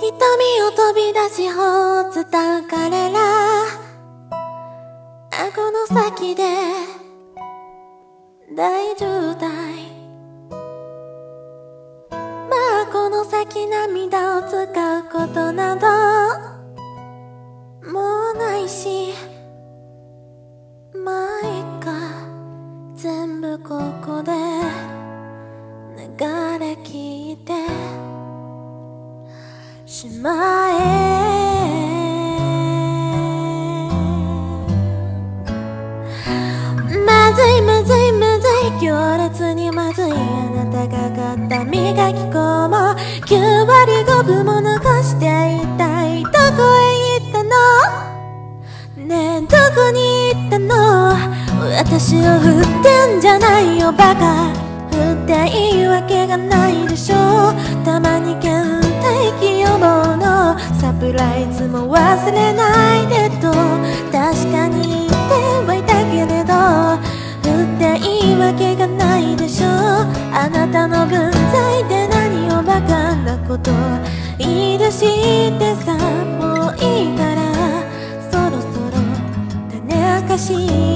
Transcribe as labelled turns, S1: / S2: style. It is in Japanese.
S1: 瞳を飛び出し頬を伝う彼ら、顎の先で大渋滞。まあこの先涙を使うことなどもうないし、まあいっか、全部ここで流れ聞いてしまえ。まずいまずいまずい、強烈にまずい。あなたが買った磨き粉も9割5分も残していたい。どこへ行ったのねえ、どこに行ったの。私を振ってんじゃないよバカ、振っていいわけがないでしょ。たまに倦怠期予防のサプライズも忘れないでと確かに言ってはいたけれど、振っていいわけがないでしょ。あなたの分際で何をバカなこと言い出してさ。もういいからそろそろ種明かし